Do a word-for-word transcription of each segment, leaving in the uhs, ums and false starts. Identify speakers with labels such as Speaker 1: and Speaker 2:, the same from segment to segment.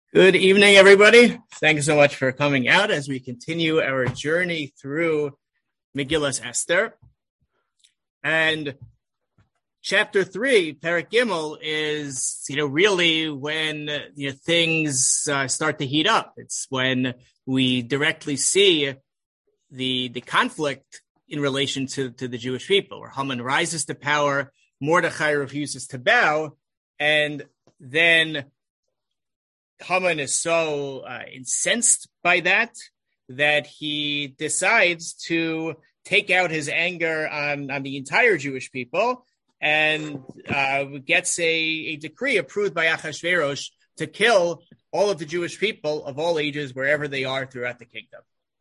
Speaker 1: Good evening, everybody. Thank you so much for coming out as we continue our journey through Megillas Esther. And chapter three, Perek Gimel, is, you know, really when you know, things uh, start to heat up. It's when we directly see the the conflict in relation to, to the Jewish people, where Haman rises to power, Mordechai refuses to bow, and then Haman is so uh, incensed by that that he decides to take out his anger on, on the entire Jewish people and uh, gets a, a decree approved by Achashverosh to kill all of the Jewish people of all ages wherever they are throughout the kingdom.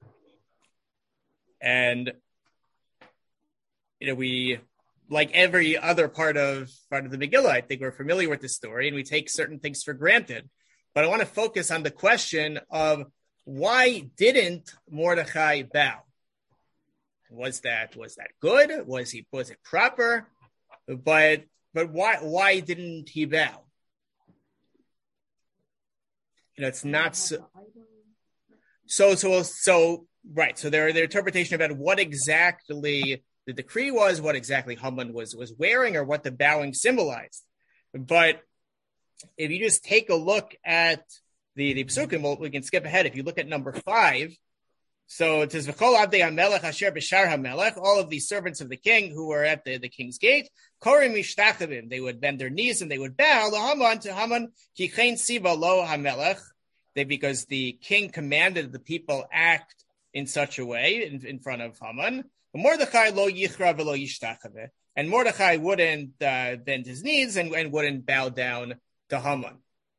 Speaker 1: And you know, we, like every other part of part of the Megillah, I think we're familiar with the story and we take certain things for granted. But I want to focus on the question of why didn't Mordechai bow? Was that was that good? Was he was it proper? But but why why didn't he bow? You know, it's not so so so, so right. So there their interpretation about what exactly the decree was, what exactly Haman was was wearing, or what the bowing symbolized. But if you just take a look at the, the Psukim, well, we can skip ahead. If you look at number five, so it says, V'chol avdei hamelech asher b'shar hamelech, all of the servants of the king who were at the, the king's gate, korim mishtachavim, they would bend their knees and they would bow, l'Haman, to Haman, ki chen siva lo hamelech, they, because the king commanded the people act in such a way in, in front of Haman. Mordechai lo yichra v'lo yishtachaveh, and Mordechai wouldn't uh, bend his knees and, and wouldn't bow down to Haman.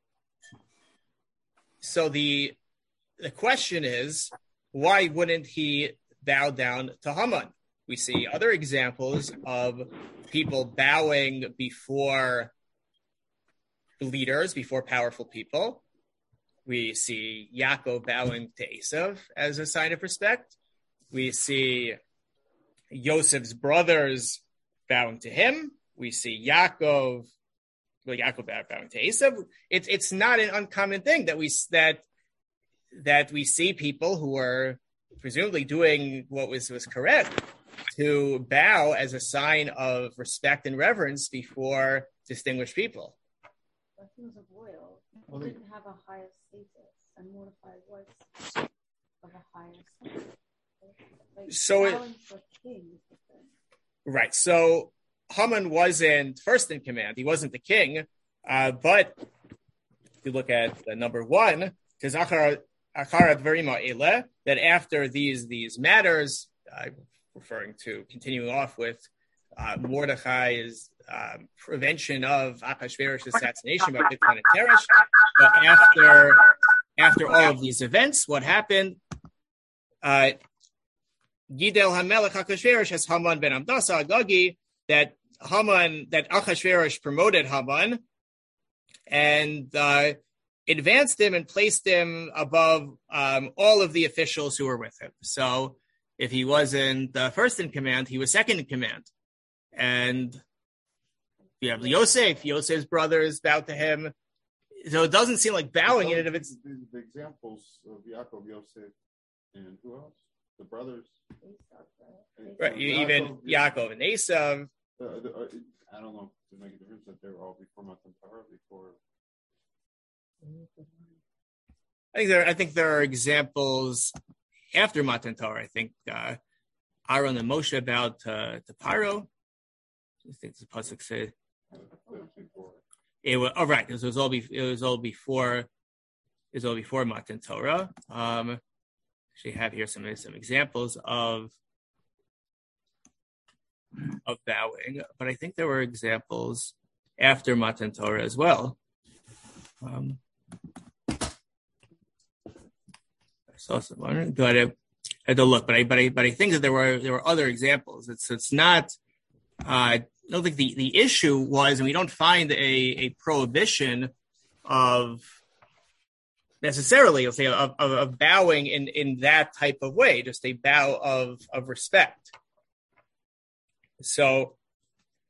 Speaker 1: So the the question is, why wouldn't he bow down to Haman? We see other examples of people bowing before leaders, before powerful people. We see Yaakov bowing to Esav as a sign of respect. We see Yosef's brothers bowing to him. We see Yaakov Well, Yaakov bowing to Esav. It's it's not an uncommon thing that we that that we see people who are presumably doing what was, was correct to bow as a sign of respect and reverence before distinguished people.
Speaker 2: But he was a royal. He didn't have a higher status, and Mordechai was of a higher status. Like,
Speaker 1: so it, right. So Haman wasn't first in command. He wasn't the king. Uh, but if you look at uh, number one, that after these these matters, uh, referring to continuing off with uh, Mordechai's uh, prevention of Achashverosh's assassination by Bigtan and Teresh. But after after all of these events, what happened? Uh, Gidel Hamelech Achashverosh has Haman ben Amdasa Agagi, that Haman, that Achashverosh promoted Haman and uh, advanced him and placed him above um, all of the officials who were with him. So if he wasn't uh, first in command, he was second in command. And you have Yosef, Yosef's brothers bowed to him. So it doesn't seem like bowing in it. If it's
Speaker 3: the, the examples of Yaakov, Yosef, and who else? The brothers.
Speaker 1: Right,
Speaker 3: Yaakov,
Speaker 1: even Yaakov and Esav.
Speaker 3: Uh, uh, I don't know if it make a difference that they were all before Matan Torah, before.
Speaker 1: I think there. I think there are examples after Matan Torah. I think uh, Aaron and Moshe about uh, to Paro. I think the pasuk said it was. Oh, right. It was all. Be, it was all before. It was all before Matan Torah. Um, actually, have here some some examples of. of bowing, but I think there were examples after Matan Torah as well. Um, I saw someone, but I had to look, but I, but I, but I think that there were there were other examples. It's it's not. Uh, I don't think the, the issue was, and we don't find a, a prohibition of necessarily, I'll say, of, of, of bowing in, in that type of way, just a bow of of respect. So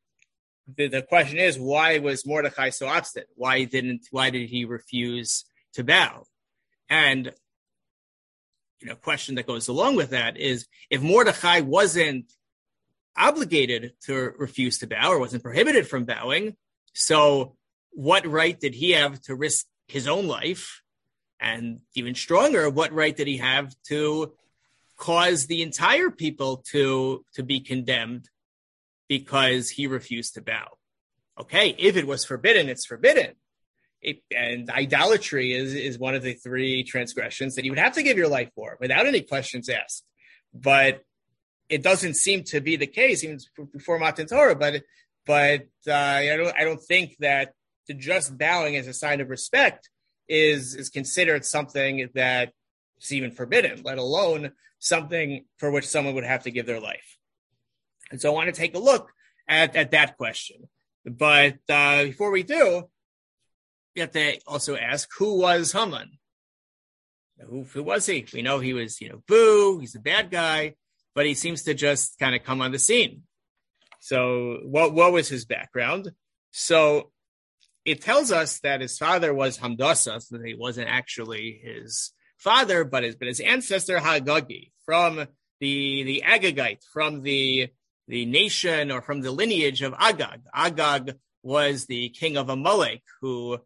Speaker 1: the, the question is, why was Mordechai so obstinate? Why didn't? Why did he refuse to bow. And, you know, a question that goes along with that is, if Mordechai wasn't obligated to refuse to bow or wasn't prohibited from bowing, so what right did he have to risk his own life? And even stronger, what right did he have to cause the entire people to, to be condemned because he refused to bow? Okay, if it was forbidden, it's forbidden. It, and idolatry is, is one of the three transgressions that you would have to give your life for without any questions asked. But it doesn't seem to be the case, even before Matan Torah. But but uh, I don't I don't think that the just bowing as a sign of respect is is considered something that is even forbidden, let alone something for which someone would have to give their life. And so I want to take a look at, at that question. But uh, before we do, we have to also ask, who was Haman? Who, who was he? We know he was, you know, boo, he's a bad guy, but he seems to just kind of come on the scene. So what, what was his background? So it tells us that his father was Hamdasa, so that he wasn't actually his father, but his, but his ancestor Hagagi, from the, the Agagite, from the, the nation or from the lineage of Agag. Agag was the king of Amalek, who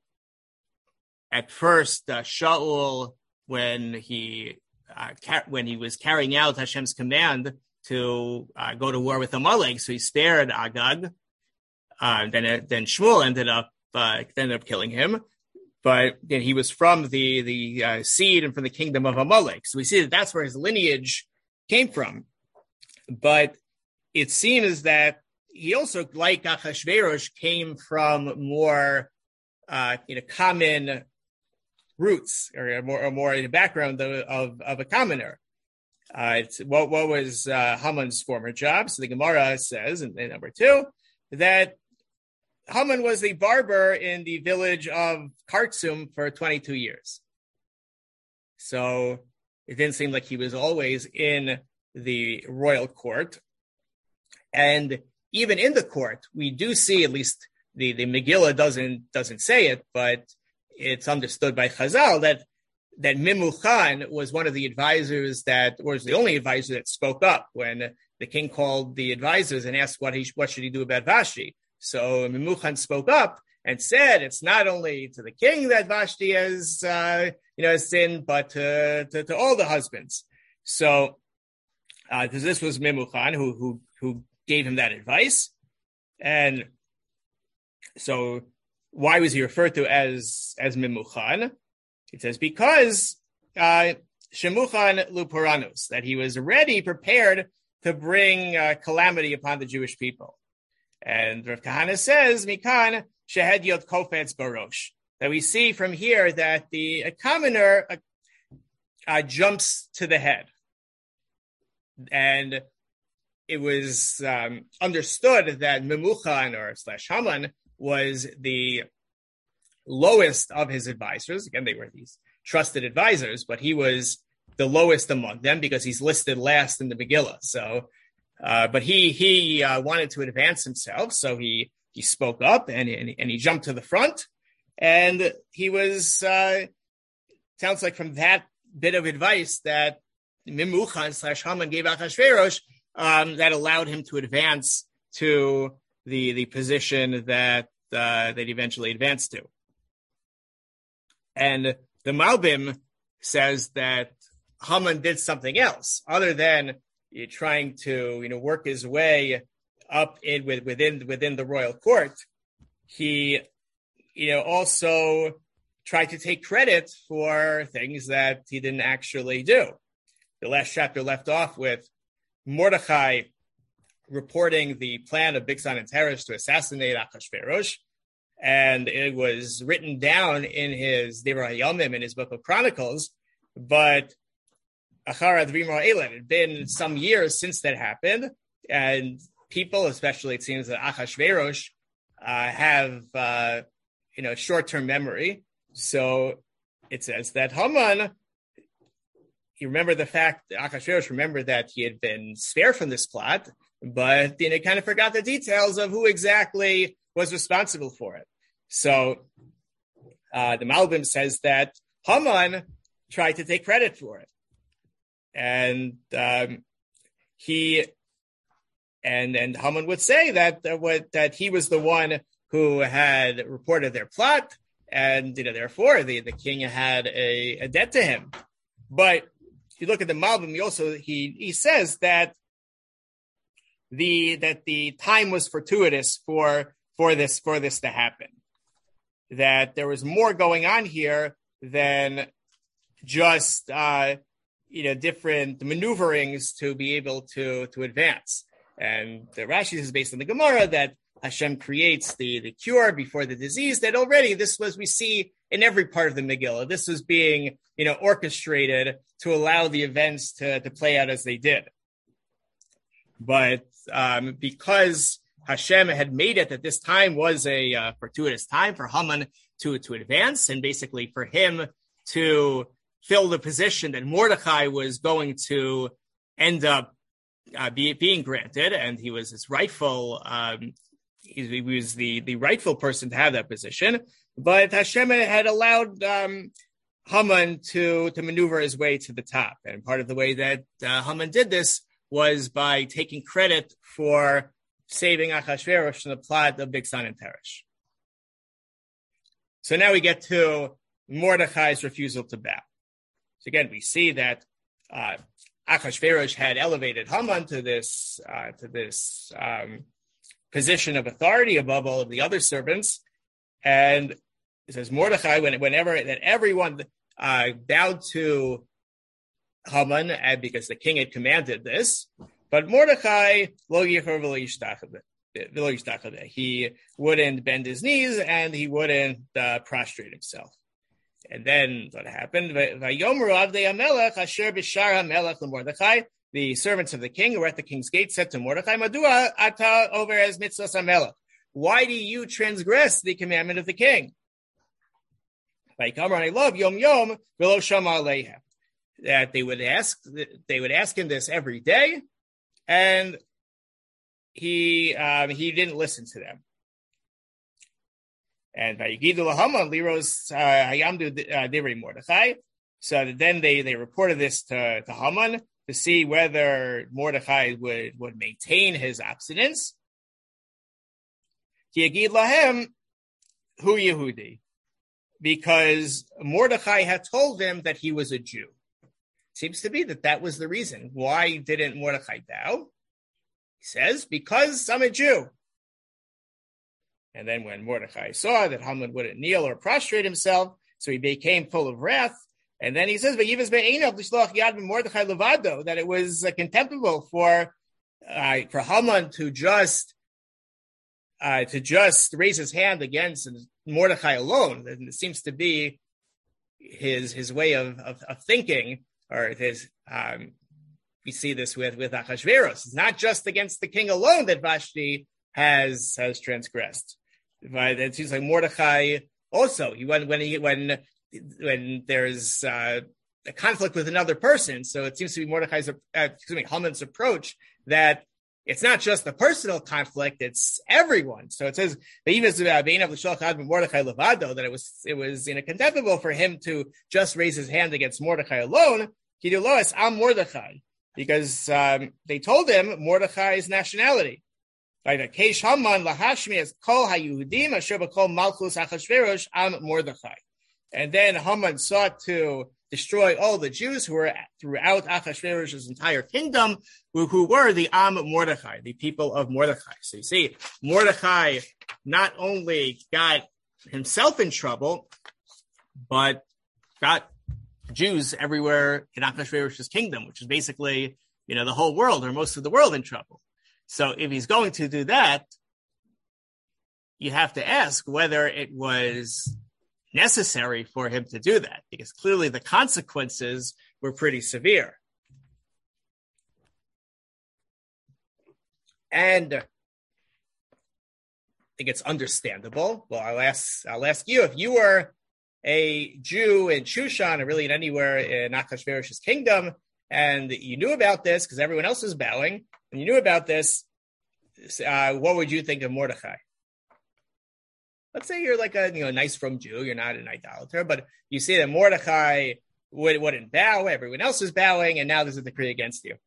Speaker 1: at first uh, Shaul, when he uh, ca- when he was carrying out Hashem's command to uh, go to war with Amalek, so he spared Agag. Uh, then uh, then Shmuel ended up uh, ended up killing him, but then he was from the the uh, seed and from the kingdom of Amalek. So we see that that's where his lineage came from. But it seems that he also, like Achashverosh, came from more uh, you know common roots, or more, or more in the background of, of, of a commoner. Uh, it's, what, what was uh, Haman's former job? So the Gemara says, in, in number two, that Haman was the barber in the village of Kartsum for twenty-two years. So it didn't seem like he was always in the royal court. And even in the court, we do see, at least the, the Megillah doesn't doesn't say it, but it's understood by Chazal that that Memuchan was one of the advisors that was the only advisor that spoke up when the king called the advisors and asked what he what should he do about Vashti. So Memuchan spoke up and said it's not only to the king that Vashti has uh, you know has sinned, but to, to to all the husbands. So uh, this was Memuchan who who who gave him that advice, and so. Why was he referred to as as Memuchan? It says because uh, Shemuchan Lupuranus, that he was ready, prepared to bring uh, calamity upon the Jewish people. And Rav Kahana says, Mikan Shehed Yod Kofetz Barosh, that we see from here that the a commoner uh, uh, jumps to the head. And it was um, understood that Memuchan or slash Haman was the lowest of his advisors. Again, they were these trusted advisors, but he was the lowest among them because he's listed last in the Megillah. So, uh, but he he uh, wanted to advance himself, so he he spoke up and and, and he jumped to the front, and he was uh, sounds like from that bit of advice that Memuchan slash Haman gave Achashverosh um, that allowed him to advance to the the position that uh, that he eventually advanced to. And the Malbim says that Haman did something else other than you know, trying to you know work his way up in with, within within the royal court. He you know also tried to take credit for things that he didn't actually do. The last chapter left off with Mordechai reporting the plan of Bigsan and Teresh to assassinate Achashverosh, and it was written down in his Devar HaYomim, in his book of Chronicles, but Achar Advim Ha'eled, it had been some years since that happened, and people, especially it seems that Achashverosh, uh, have uh, you know short-term memory, so it says that Haman, you remember the fact, Achashverosh remembered that he had been spared from this plot, but you know, kind of forgot the details of who exactly was responsible for it. So uh, the Malbim says that Haman tried to take credit for it. And um, he and and Haman would say that uh, what, that he was the one who had reported their plot, and you know therefore the, the king had a, a debt to him. But if you look at the Malbim, he also he he says that the that the time was fortuitous for for this for this to happen. That there was more going on here than just uh, you know different maneuverings to be able to to advance. And the Rashi is based on the Gemara that Hashem creates the, the cure before the disease, that already this was, we see in every part of the Megillah, this was being, you know, orchestrated to allow the events to, to play out as they did. But um, because Hashem had made it that this time was a uh, fortuitous time for Haman to, to advance, and basically for him to fill the position that Mordechai was going to end up uh, be, being granted, and he was his rightful um, he was the, the rightful person to have that position, but Hashem had allowed um, Haman to, to maneuver his way to the top. And part of the way that uh, Haman did this was by taking credit for saving Achashverosh from the plot of Bigsan and Teresh. So now we get to Mordechai's refusal to bow. So again, we see that uh, Achashverosh had elevated Haman to this, uh, to this, um, position of authority above all of the other servants. And it says Mordechai, when, whenever that everyone uh, bowed to Haman, uh, because the king had commanded this, but Mordechai, lo yichur v'lo yishtacheh, he wouldn't bend his knees and he wouldn't uh, prostrate himself. And then what happened? Vayomru avdei hamelech asher b'shar hamelech l'Mordechai. The servants of the king who were at the king's gate said to Mordechai, Madua ata over as mitzvahs hamelech. Why do you transgress the commandment of the king? I love yom yom v'lo shama aleihem. That they would ask, they would ask him this every day, and he um, he didn't listen to them. And Vayigidu lahaman liros hayamdu divrei Mordechai. So then they they reported this to, to Haman, to see whether Mordechai would, would maintain his abstinence. Yagid lahem hu Yehudi, because Mordechai had told him that he was a Jew. Seems to be that that was the reason. Why didn't Mordechai bow? He says, because I'm a Jew. And then when Mordechai saw that Haman wouldn't kneel or prostrate himself, so he became full of wrath. And then he says, that it was uh, contemptible for uh, for Haman to just uh, to just raise his hand against Mordechai alone. And it seems to be his his way of of, of thinking, or his. Um, we see this with with Achashverosh. It's not just against the king alone that Vashti has has transgressed, but it seems like Mordechai also. He when when he when. when there's uh, a conflict with another person. So it seems to be Mordechai's, uh, excuse me, Haman's approach that it's not just the personal conflict, it's everyone. So it says, that it was, it was you know, contemptible for him to just raise his hand against Mordechai alone. I'm Mordechai, because um, they told him Mordechai's nationality. Like a Keish Haman lahashmi as kol hayudim asher b'kol malchus achashverosh am Mordechai. And then Haman sought to destroy all the Jews who were throughout Achashverosh's entire kingdom, who, who were the Am Mordechai, the people of Mordechai. So you see, Mordechai not only got himself in trouble, but got Jews everywhere in Achashverosh's kingdom, which is basically, you know, the whole world or most of the world in trouble. So if he's going to do that, you have to ask whether it was necessary for him to do that, because clearly the consequences were pretty severe. And I think it's understandable. Well, I'll ask, I'll ask you, if you were a Jew in Shushan, or really in anywhere in Achashverosh's kingdom, and you knew about this because everyone else was bowing, and you knew about this, uh, what would you think of Mordechai? let's say you're like a you know nice from Jew, you're not an idolater, but you see that Mordechai would, wouldn't bow, everyone else is bowing, and now there's a decree against you.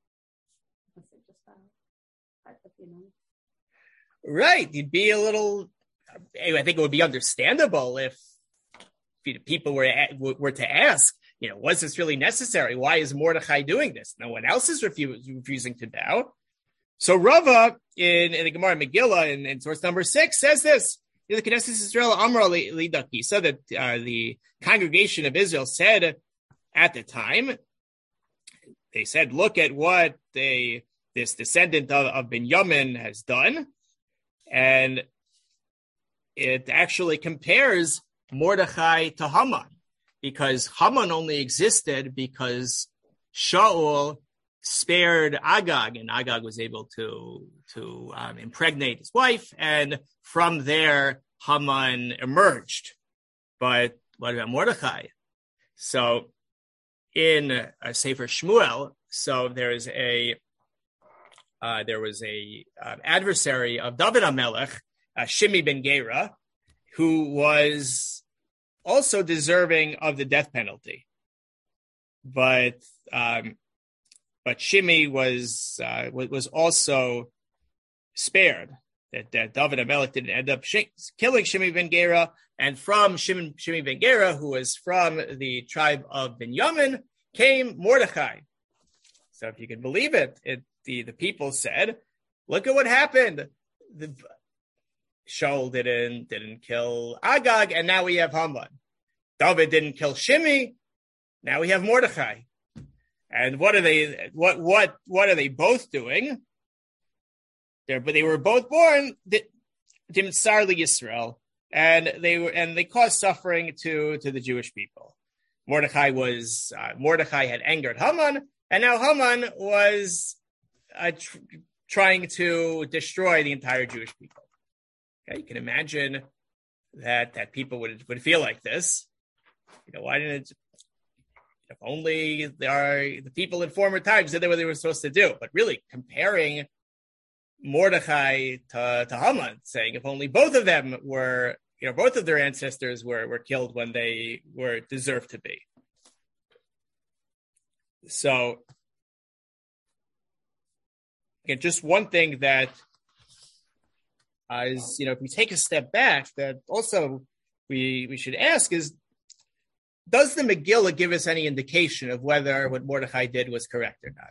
Speaker 1: Right, you'd be a little. I think it would be understandable if people were were to ask, you know, was this really necessary? Why is Mordechai doing this? No one else is refuse, refusing to bow. So Rava in, in the Gemara Megillah in, in source number six says this: the Knesset Israel Amra Lidaki, so that uh, the congregation of Israel said at the time, they said, look at what they this descendant of, of Binyamin has done, and it actually compares Mordechai to Haman, because Haman only existed because Shaul spared Agag, and Agag was able to to um, impregnate his wife, and from there Haman emerged. But what about Mordechai? So in uh, Sefer Shmuel, so there is a uh, there was a uh, adversary of David HaMelech, uh, Shimi ben Gera, who was also deserving of the death penalty, but um, but Shimi was uh, was also spared. That, that David HaMelech didn't end up sh- killing Shimi ben Gera, and from Shimi, Shimi ben Gera, who was from the tribe of Binyamin, came Mordechai. So if you can believe it, it the, the people said, look at what happened. The, Shaul didn't didn't kill Agag, and now we have Haman. David didn't kill Shimi, now we have Mordechai. And what are they? What what what are they both doing? There, but they were both born Dimtsar Yisrael, and they were and they caused suffering to to the Jewish people. Mordechai was uh, Mordechai had angered Haman, and now Haman was uh, tr- trying to destroy the entire Jewish people. Okay, you can imagine that that people would would feel like this. You know, why didn't it, if only there are the people in former times did what they were supposed to do? But really, comparing Mordechai to, to Haman, saying if only both of them were, you know, both of their ancestors were were killed when they were deserved to be. So, again, just one thing that uh, is, you know, if we take a step back, that also we we should ask is, does the Megillah give us any indication of whether what Mordechai did was correct or not?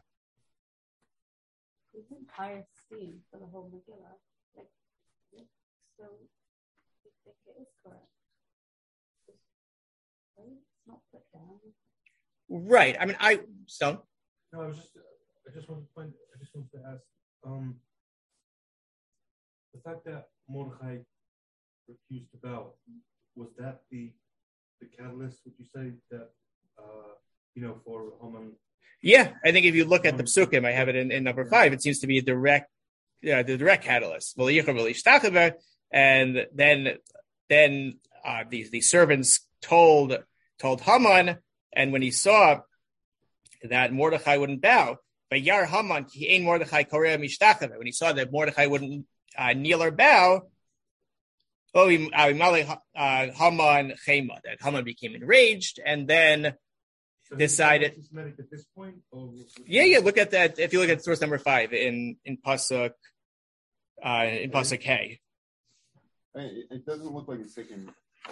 Speaker 2: We think higher esteem for the whole Megillah. Like, so we think it is correct. Right? It's not put down.
Speaker 1: Right. I mean, I so.
Speaker 4: No, I was just. I just wanted to find. I just wanted to ask. Um, the fact that Mordechai refused to bow, was that the the catalyst? Would you say that? Uh, you know, for Haman.
Speaker 1: Yeah, I think if you look at the psukim, I have it in, in number five. It seems to be a direct, yeah, the direct catalyst. And then, then uh, the the servants told told Haman, and when he saw that Mordechai wouldn't bow, but Yar Haman ki ein Mordechai korea mishtachave. When he saw that Mordechai wouldn't uh, kneel or bow, oh, uh, Haman chema, that Haman became enraged, and then.
Speaker 4: So
Speaker 1: Decided.
Speaker 4: At this point, or
Speaker 1: yeah, yeah. Look at that. If you look at source number five in in pasuk, uh, in pasuk Hay.
Speaker 3: It, it doesn't look like it's taking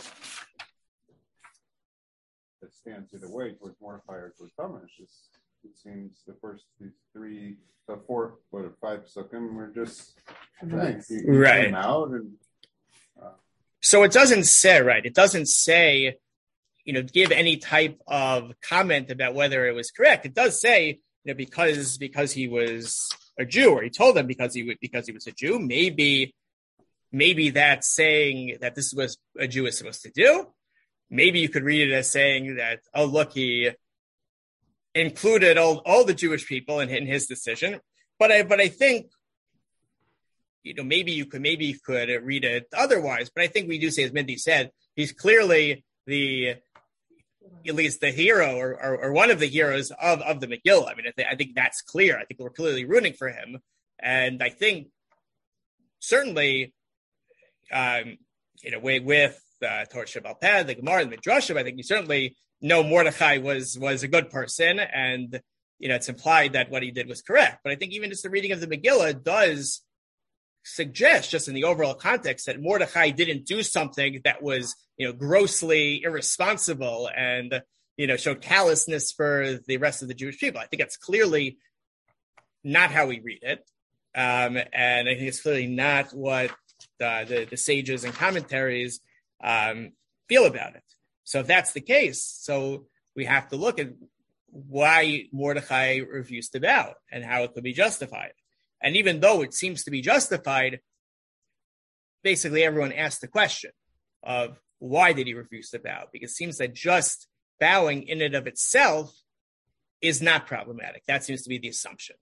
Speaker 3: a stance either way towards Mordechai or towards Haman. It's just, it seems the first these three, the four, what, five psukim were just thanks. He, he
Speaker 1: right
Speaker 3: came out and. Uh,
Speaker 1: so it doesn't say right. It doesn't say. You know, give any type of comment about whether it was correct. It does say, you know, because because he was a Jew, or he told them because he because he was a Jew. Maybe, maybe that's saying that this is what a Jew is supposed to do. Maybe you could read it as saying that, oh, look, he included all, all the Jewish people in, in his decision. But I but I think, you know, maybe you could maybe you could read it otherwise. But I think we do say, as Mindy said, he's clearly the at least the hero or, or, or one of the heroes of, of the Megillah. I mean, I, th- I think that's clear. I think we're clearly rooting for him. And I think certainly um, you know, with, with uh, Torah Shabbal Peh, the Gemara, the Midrashim, I think you certainly know Mordechai was was a good person, and you know, it's implied that what he did was correct. But I think even just the reading of the Megillah does suggest, just in the overall context, that Mordechai didn't do something that was, you know, grossly irresponsible and, you know, showed callousness for the rest of the Jewish people. I think that's clearly not how we read it. Um, and I think it's clearly not what uh, the, the sages and commentaries um, feel about it. So if that's the case, so we have to look at why Mordechai refused to bow and how it could be justified. And even though it seems to be justified, basically everyone asked the question of why did he refuse to bow? Because it seems that just bowing in and of itself is not problematic. That seems to be the assumption.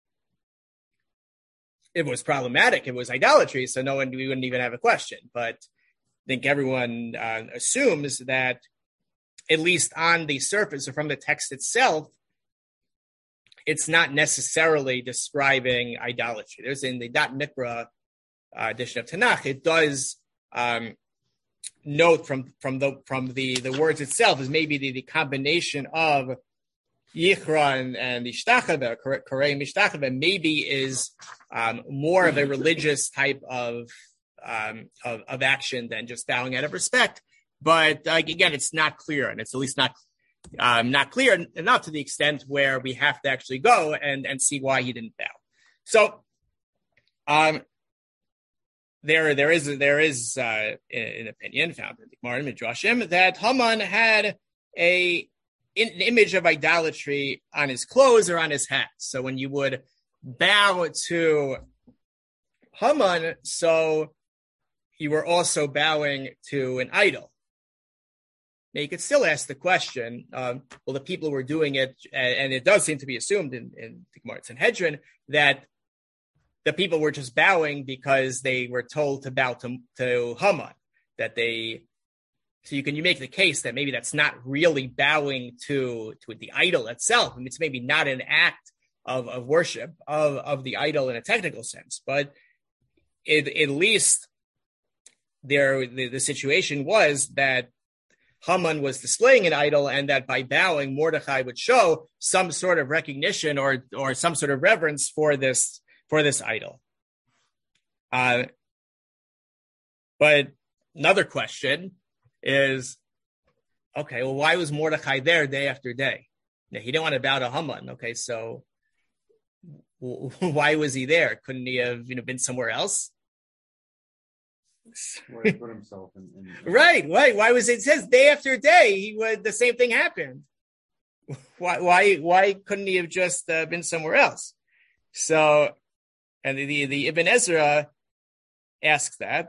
Speaker 1: If it was problematic, it was idolatry, so no one, we wouldn't even have a question. But I think everyone uh, assumes that, at least on the surface or from the text itself, it's not necessarily describing idolatry. There's in the Dat Mikra uh, edition of Tanakh, it does um, note from from the from the, the words itself is maybe the, the combination of Yichra and, and Ishtachava, Korei Mishtachava, maybe is um, more of a religious type of, um, of of action than just bowing out of respect. But uh, again, it's not clear, and it's at least not um, not clear enough to the extent where we have to actually go and, and see why he didn't bow. So um, there there is there is uh, an opinion found in the Gemara and Midrashim that Haman had a an image of idolatry on his clothes or on his hat. So when you would bow to Haman, so you were also bowing to an idol. Now, you could still ask the question, um, well, the people were doing it, and, and it does seem to be assumed in, in the Gemara Sanhedrin that the people were just bowing because they were told to bow to, to Haman, that they, so you can you make the case that maybe that's not really bowing to, to the idol itself. I mean, it's maybe not an act of, of worship of, of the idol in a technical sense, but it, at least there the, the situation was that Haman was displaying an idol, and that by bowing, Mordechai would show some sort of recognition or or some sort of reverence for this for this idol. Uh, but another question is, okay, well, why was Mordechai there day after day? Now, he didn't want to bow to Haman. Okay, so why was he there? Couldn't he have, you know, been somewhere else?
Speaker 3: Where he put himself in, in
Speaker 1: right, right. Why was it, it says day after day he would the same thing happened? Why why why couldn't he have just uh, been somewhere else? So, and the, the the Ibn Ezra asks that,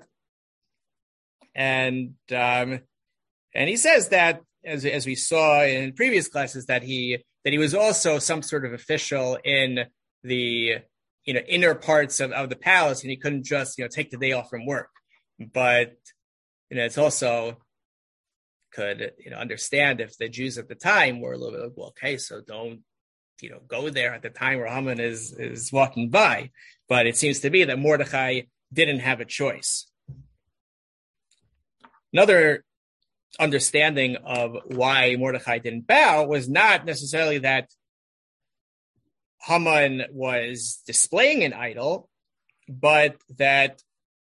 Speaker 1: and um, and he says that as as we saw in previous classes that he that he was also some sort of official in the you know inner parts of, of the palace, and he couldn't just you know take the day off from work. But you know, it's also could you know understand if the Jews at the time were a little bit like, well, okay, so don't you know go there at the time where Haman is is walking by. But it seems to be that Mordechai didn't have a choice. Another understanding of why Mordechai didn't bow was not necessarily that Haman was displaying an idol, but that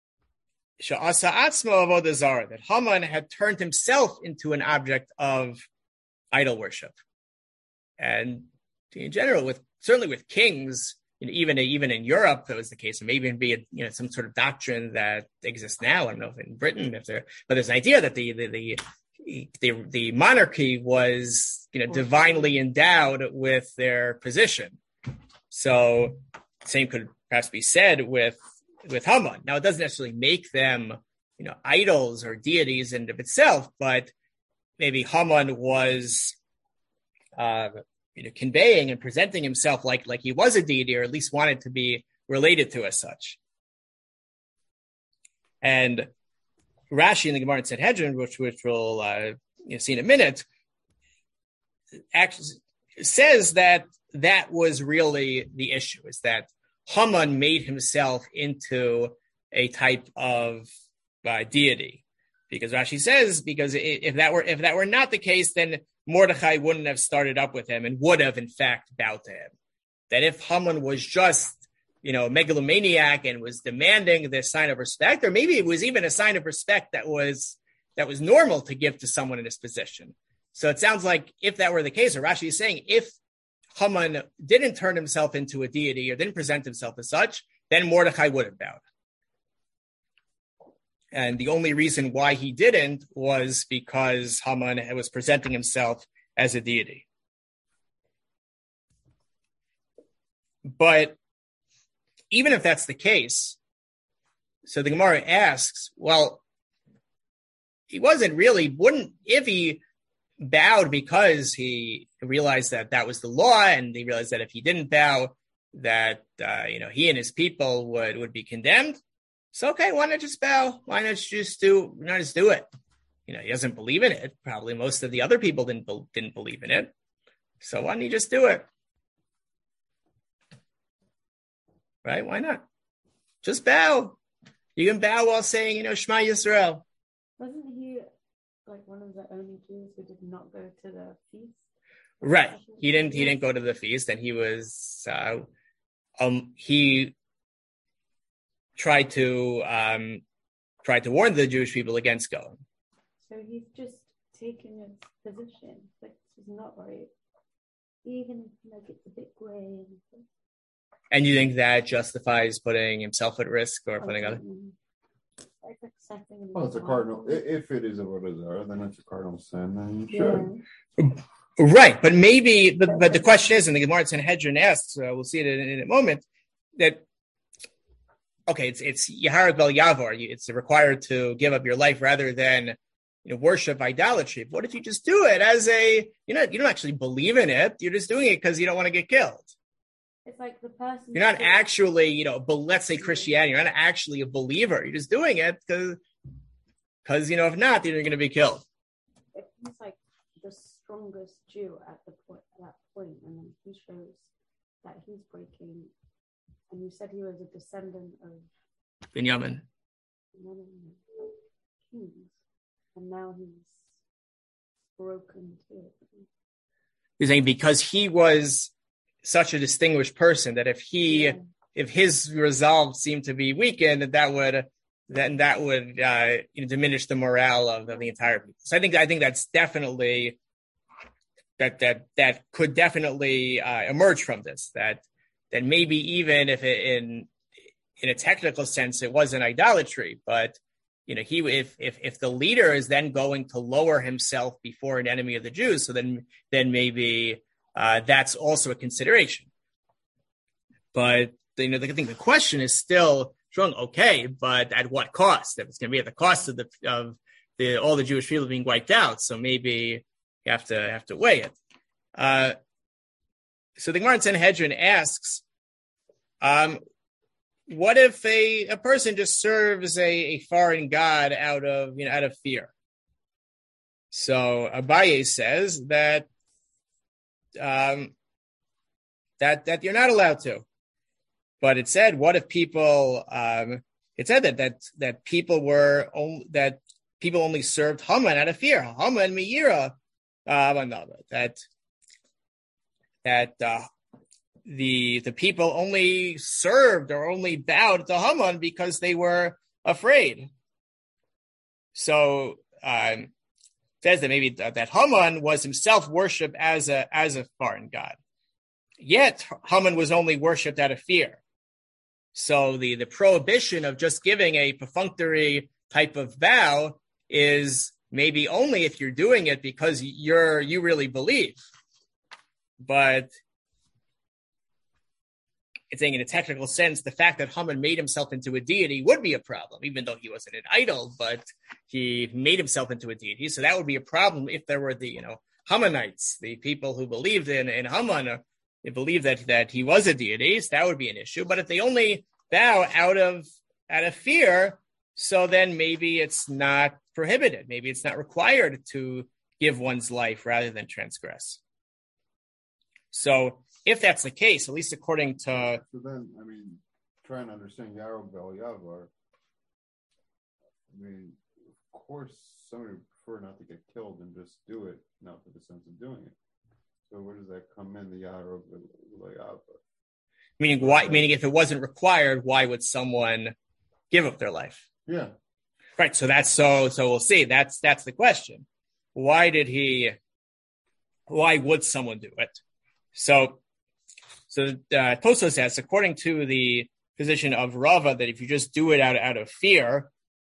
Speaker 1: that Haman had turned himself into an object of idol worship. And in general, with certainly with kings, you know, even even in Europe, that was the case. It may even be a, you know some sort of doctrine that exists now. I don't know if in Britain, if there, but there's an idea that the the the the, the monarchy was you know divinely endowed with their position. So same could perhaps be said with. with Haman. Now, it doesn't necessarily make them, you know, idols or deities in and of itself, but maybe Haman was, uh, you know, conveying and presenting himself like, like he was a deity, or at least wanted to be related to as such. And Rashi in the Gemara Sanhedrin, which which we'll uh, you know, see in a minute, actually says that that was really the issue, is that Haman made himself into a type of uh, deity, Because Rashi says, because if that were if that were not the case, then Mordechai wouldn't have started up with him and would have, in fact, bowed to him. That if Haman was just, you know, a megalomaniac and was demanding this sign of respect, or maybe it was even a sign of respect that was that was normal to give to someone in his position. So it sounds like if that were the case, or Rashi is saying, if Haman didn't turn himself into a deity or didn't present himself as such, then Mordechai would have bowed. And the only reason why he didn't was because Haman was presenting himself as a deity. But even if that's the case, so the Gemara asks, well, he wasn't really, wouldn't, if he bowed because he realized that that was the law, and he realized that if he didn't bow, that, uh, you know, he and his people would, would be condemned. So, okay, why not just bow? Why not just do, why not just do it? You know, he doesn't believe in it. Probably most of the other people didn't, didn't believe in it. So why don't you just do it? Right? Why not? Just bow. You can bow while saying, you know, Shema Yisrael.
Speaker 2: Wasn't he like one of the only Jews who did not go to the feast?
Speaker 1: Right. He didn't, he didn't go to the feast, and he was, uh, um, he tried to, um, tried to warn the Jewish people against going.
Speaker 2: So he's just taking a position. Like, this is not right. Even if, like, it's a bit gray. And,
Speaker 1: and you think that justifies putting himself at risk or putting other?
Speaker 2: Like accepting.
Speaker 3: Well, it's a cardinal. If it is a vodazara, then it's a cardinal sin, then you should.
Speaker 2: Yeah.
Speaker 1: Right, but maybe, but, but the question is, and the Gemara Sanhedrin asks, uh, we'll see it in, in a moment, that, okay, it's it's Yaharat Bel Yavor, it's required to give up your life rather than, you know, worship idolatry. What if you just do it as a, you know, you don't actually believe in it, you're just doing it because you don't want to get killed.
Speaker 2: It's like the person.
Speaker 1: You're not actually, you know, but let's say Christianity, you're not actually a believer. You're just doing it because, because you know, if not, then you're going to be killed.
Speaker 2: If he's like the strongest Jew at the point, at that point, and then he shows that he's breaking, and you said he was a descendant of
Speaker 1: Binyamin,
Speaker 2: kings, and now he's broken too.
Speaker 1: You're saying because he was such a distinguished person that if he, yeah. if his resolve seemed to be weakened, that would, then that would uh, you know, diminish the morale of, of the entire people. So I think I think that's definitely that that that could definitely uh, emerge from this. That that maybe even if it, in in a technical sense it wasn't idolatry, but you know he if if if the leader is then going to lower himself before an enemy of the Jews, so then then maybe. Uh, that's also a consideration. But, you know, I think the question is still strong, okay, but at what cost? If it's going to be at the cost of the of the all the Jewish people being wiped out, so maybe you have to have to weigh it. Uh, so the Gemara in Sanhedrin asks, um, what if a, a person just serves a, a foreign god out of you know out of fear? So Abaye says that Um, that that you're not allowed to, but it said, what if people? Um, it said that that that people were only, that people only served Haman out of fear. Haman Meira, uh, that that uh, the the people only served or only bowed to Haman because they were afraid. So. Um, says that maybe that Haman was himself worshipped as a as a foreign god. Yet Haman was only worshipped out of fear. So the, the prohibition of just giving a perfunctory type of vow is maybe only if you're doing it because you're you really believe. But it's saying in a technical sense, the fact that Haman made himself into a deity would be a problem, even though he wasn't an idol, but he made himself into a deity. So that would be a problem if there were the, you know, Hamanites, the people who believed in, in Haman, uh, they believed that, that he was a deity, so that would be an issue. But if they only bow out of, out of fear, so then maybe it's not prohibited. Maybe it's not required to give one's life rather than transgress. So if that's the case, at least according to...
Speaker 3: So then, I mean, trying to understand Yarog Bel Yavar, I mean, course, somebody would prefer not to get killed and just do it, not for the sense of doing it. So where does that come in, the Yar of the Layava?
Speaker 1: Meaning, why? Meaning, if it wasn't required, why would someone give up their life?
Speaker 3: Yeah.
Speaker 1: Right. So that's so. So we'll see. That's that's the question. Why did he? Why would someone do it? So, so uh, Tosfos says, according to the position of Rava, that if you just do it out out of fear,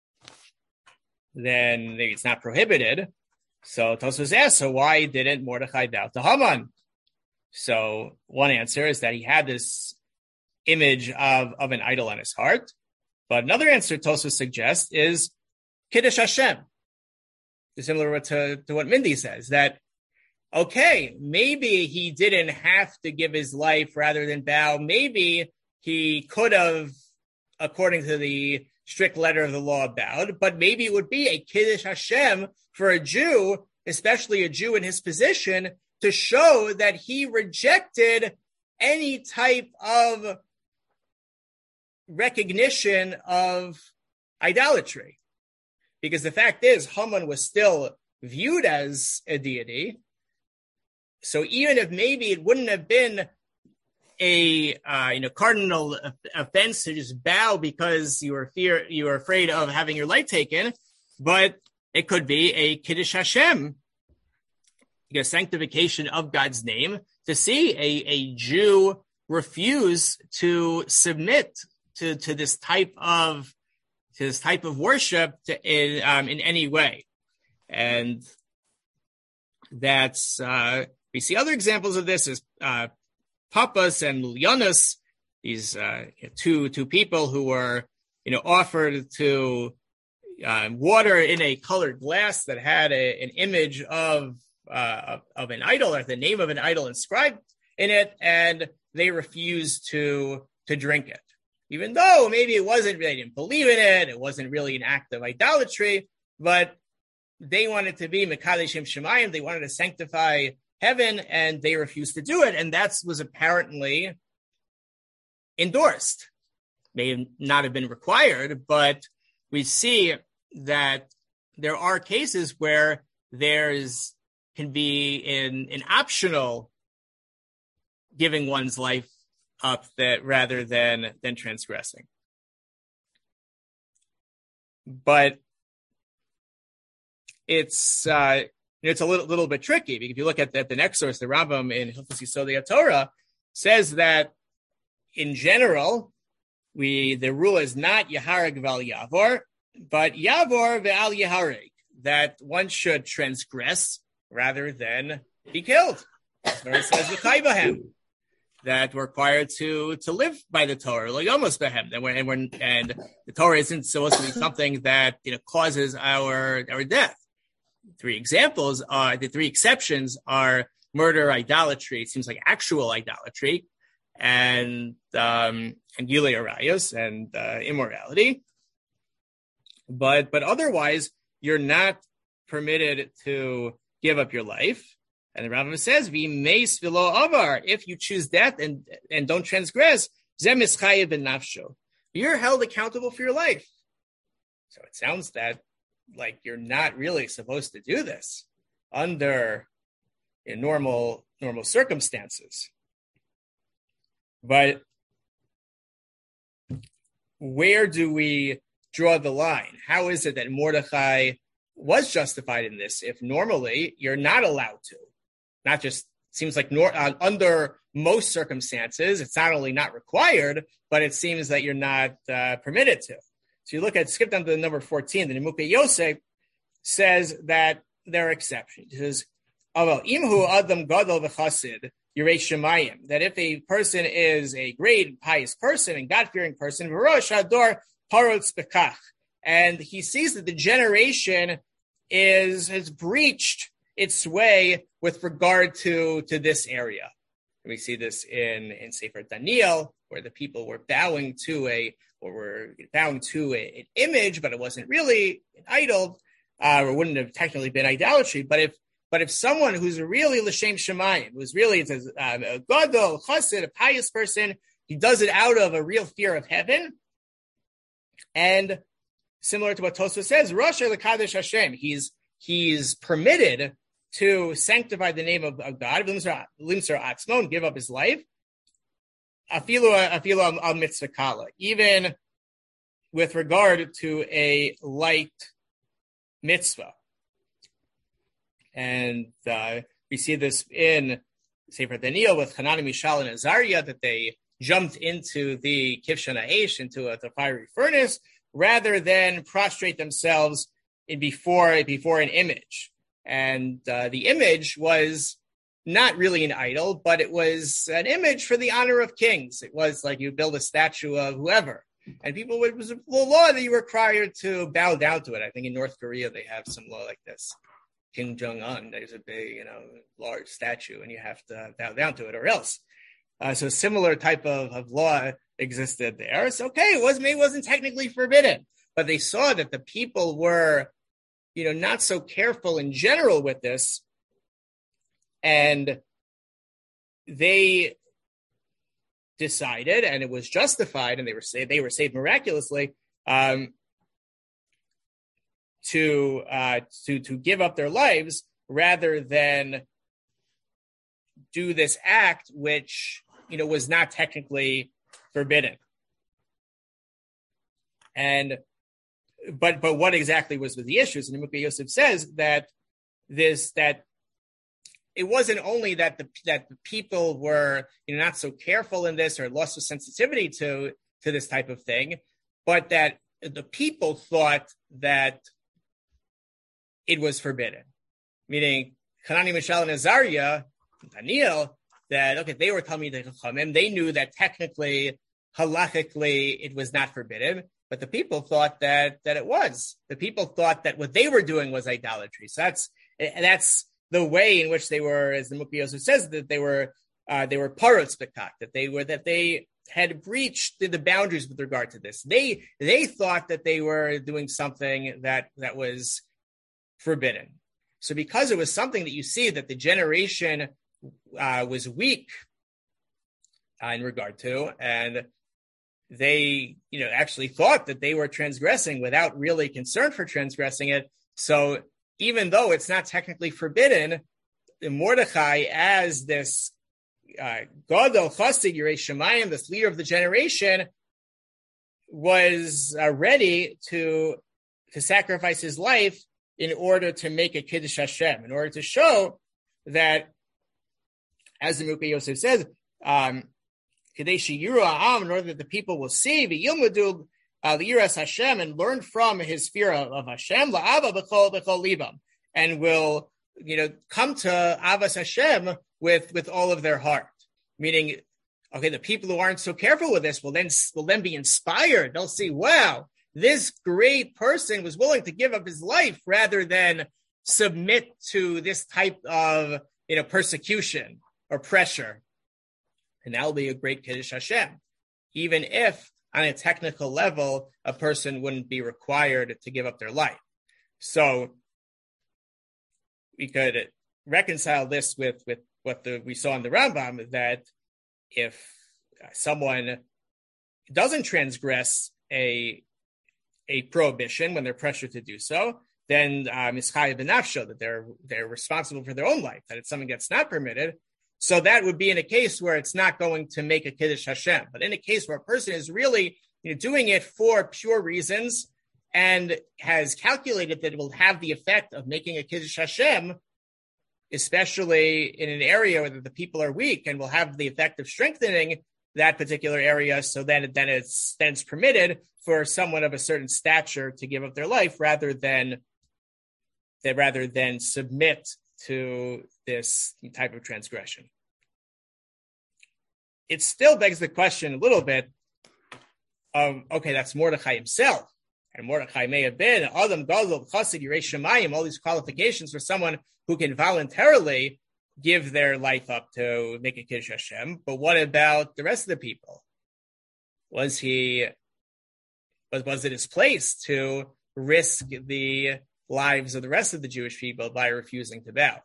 Speaker 1: then maybe it's not prohibited. So Tosfos asks, so why didn't Mordechai bow to Haman? So one answer is that he had this image of, of an idol on his heart. But another answer Tosfos suggests is Kiddush Hashem. Similar to, to what Mindy says, that, okay, maybe he didn't have to give his life rather than bow. Maybe he could have, according to the strict letter of the law, bowed, but maybe it would be a Kiddush Hashem for a Jew, especially a Jew in his position, to show that he rejected any type of recognition of idolatry. Because the fact is, Haman was still viewed as a deity. So even if maybe it wouldn't have been a uh, you know cardinal offense to just bow because you were fear you were afraid of having your life taken, but it could be a Kiddush Hashem, a sanctification of God's name, to see a, a Jew refuse to submit to, to this type of to this type of worship to, in um, in any way. And that's uh, we see other examples of this as uh, Papas and Lilianus, these uh, two two people who were you know offered to uh, water in a colored glass that had a, an image of, uh, of of an idol, or the name of an idol inscribed in it, and they refused to to drink it, even though maybe it wasn't, they didn't believe in it, it wasn't really an act of idolatry, but they wanted to be Mekadesh Shemayim, they wanted to sanctify heaven, and they refused to do it, and that was apparently endorsed. May not have been required, but we see that there are cases where there's can be an, an optional giving one's life up that rather than than transgressing. But it's uh, it's a little little bit tricky, because if you look at, at the next source, the Rambam in Hilchos Yesodei HaTorah says that in general, we the rule is not Yahareg v'al Yavor, but Yavor v'al Yahareg, that one should transgress rather than be killed. So it says V'chai that we're required to to live by the Torah, like almost behem, and we're, and we're and the Torah isn't supposed to be something that you know causes our our death. Three examples are the three exceptions are murder, idolatry. It seems like actual idolatry, and um, and Gilei Arayos, and uh, immorality. But but otherwise, you're not permitted to give up your life. And the Rambam says, "V'meis v'lo avar." If you choose death and and don't transgress, zeh mischayev b'nafsho. You're held accountable for your life. So it sounds that like you're not really supposed to do this under in normal normal circumstances. But where do we draw the line? How is it that Mordechai was justified in this if normally you're not allowed to? Not just seems like nor, uh, under most circumstances, it's not only not required, but it seems that you're not uh, permitted to. So you look at, skip down to the number fourteen, the Nimukei Yosef says that there are exceptions. It says, Imhu Adam Gadol v'chasid Yirei Shemayim, that if a person is a great pious person and God-fearing person, V'rosh Hador Parotz Bekach, and he sees that the generation is has breached its way with regard to, to this area. And we see this in, in Sefer Daniel, where the people were bowing to a, or were bowing to a, an image, but it wasn't really an idol, uh, or wouldn't have technically been idolatry. But if, but if someone who's really l'shem shemayim, who's really it's a, um, a gadol, chassid, a pious person, he does it out of a real fear of heaven, and similar to what Tosfos says, Rasha l'kadosh Hashem. He's he's permitted to sanctify the name of, of God, limser atzmon, give up his life, afilu afilu al mitzvah kala, even with regard to a light mitzvah. And uh, we see this in Sefer Daniel with Hanani, Mishael, and Azariah, that they jumped into the Kivshan Ha'esh, into a, the fiery furnace, rather than prostrate themselves in before, before an image. And uh, the image was not really an idol, but it was an image for the honor of kings. It was like you build a statue of whoever. And people would, it was a law that you were required to bow down to it. I think in North Korea, they have some law like this. Kim Jong-un, there's a big, you know, large statue, and you have to bow down to it or else. Uh, so a similar type of, of law existed there. It's okay. It was, maybe it wasn't technically forbidden, but they saw that the people were, you know, not so careful in general with this. And they decided, and it was justified, and they were saved, they were saved miraculously, um, to, uh, to, to give up their lives rather than do this act, which, you know, was not technically forbidden. And, but, but what exactly was with the issues? And Mukha Yosef says that this, that it wasn't only that the, that the people were, you know, not so careful in this or lost the sensitivity to, to this type of thing, but that the people thought that it was forbidden. Meaning, Hanani, Mishael, and Azariah, Daniel, that, okay, they were telling me the Chachamim, they knew that technically, halachically, it was not forbidden, but the people thought that that it was. The people thought that what they were doing was idolatry. So that's that's the way in which they were, as the Mukha Yosef says, that they were uh, they were parot spekak, that they were that they had breached the, the boundaries with regard to this. They they thought that they were doing something that that was forbidden. So because it was something that you see that the generation uh, was weak uh, in regard to, and they, you know, actually thought that they were transgressing without really concern for transgressing it. So even though it's not technically forbidden, Mordechai, as this uh, Gadol Chassid Yirei Shamayim, this leader of the generation, was uh, ready to to sacrifice his life in order to make a Kiddush Hashem, in order to show that, as the Mukha Yosef says, um, in order that the people will see v'yilmadu liyiras Hashem, and learn from his fear of, of Hashem, la'ava b'chol b'chol libam, and will, you know, come to avas Hashem with with all of their heart. Meaning, okay, the people who aren't so careful with this will then will then be inspired. They'll see, wow, this great person was willing to give up his life rather than submit to this type of, you know, persecution or pressure. And that will be a great Kiddush Hashem, even if on a technical level, a person wouldn't be required to give up their life. So we could reconcile this with, with what the, we saw in the Rambam, that if someone doesn't transgress a, a prohibition when they're pressured to do so, then mischayev b'nafsho, that they're, they're responsible for their own life, that if something gets not permitted. So that would be in a case where it's not going to make a Kiddush Hashem. But in a case where a person is really, you know, doing it for pure reasons and has calculated that it will have the effect of making a Kiddush Hashem, especially in an area where the people are weak, and will have the effect of strengthening that particular area, so then, then, it's, then it's permitted for someone of a certain stature to give up their life rather than, that rather than submit to this type of transgression. It still begs the question a little bit of, okay, that's Mordechai himself. And Mordechai may have been Adam Gadol Chassid Yirei Shamayim, all these qualifications for someone who can voluntarily give their life up to make a Kiddush Hashem. But what about the rest of the people? Was he, was, was it his place to risk the lives of the rest of the Jewish people by refusing to bow?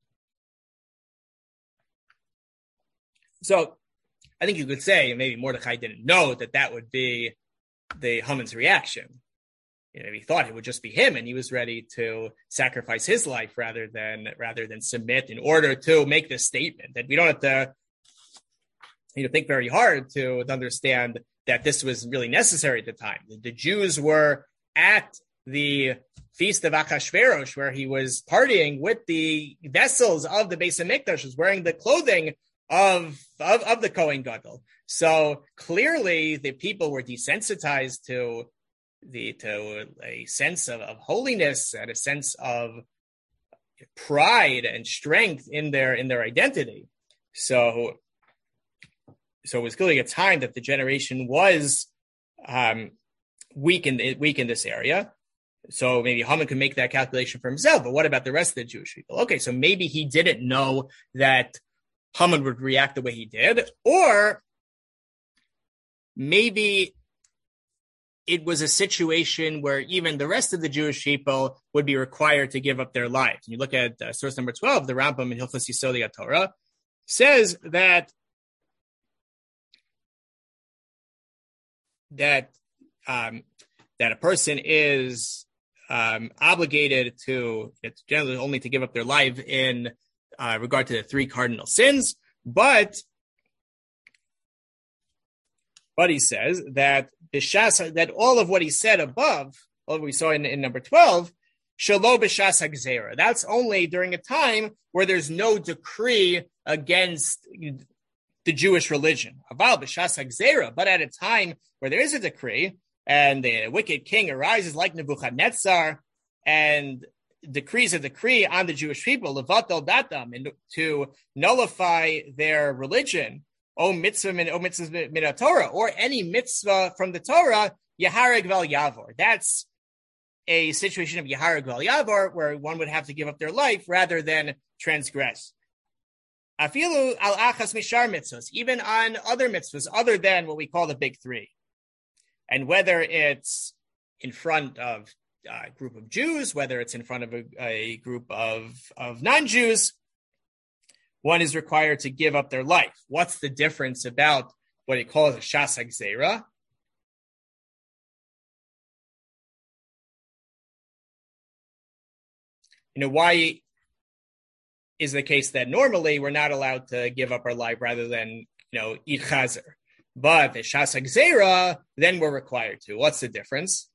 Speaker 1: So I think you could say maybe Mordechai didn't know that that would be the Haman's reaction. you know, he thought it would just be him, and he was ready to sacrifice his life rather than rather than submit in order to make this statement. That we don't have to, you know, think very hard to, to understand that this was really necessary at the time. The, the Jews were at the feast of Achashverosh, where he was partying with the vessels of the Beis HaMikdash, was wearing the clothing of, of, of the Kohen Gadol. So clearly the people were desensitized to the to a sense of, of holiness and a sense of pride and strength in their in their identity. So, so it was clearly a time that the generation was um, weak in weak in this area. So maybe Haman could make that calculation for himself. But what about the rest of the Jewish people? Okay, so maybe he didn't know that Haman would react the way he did, or maybe it was a situation where even the rest of the Jewish people would be required to give up their lives. And you look at uh, source number twelve, the Rambam in Hilchos Yisodei HaTorah says that that um, that a person is um, obligated to, it's generally only to give up their life in uh, regard to the three cardinal sins, but But he says that b'shas, that all of what he said above, all we saw in, in number twelve, shelo b'shas hagzera. That's only during a time where there's no decree against the Jewish religion. Aval b'shas hagzera, but at a time where there is a decree and the wicked king arises like Nebuchadnezzar and decrees a decree on the Jewish people, levatel datam, and to nullify their religion. O mitzvah min, o mitzvah min Torah, or any mitzvah from the Torah, Yahareg vel Yavor. That's a situation of Yahareg vel Yavor, where one would have to give up their life rather than transgress. Afilu al achas mishar mitzvahs, even on other mitzvahs, other than what we call the big three. And whether it's in front of a group of Jews, whether it's in front of a, a group of, of non-Jews, one is required to give up their life. What's the difference about what he calls a shas hagzera? You know, why is the case that normally we're not allowed to give up our life rather than, you know, eat chazer? But the shas hagzera, then we're required to. What's the difference?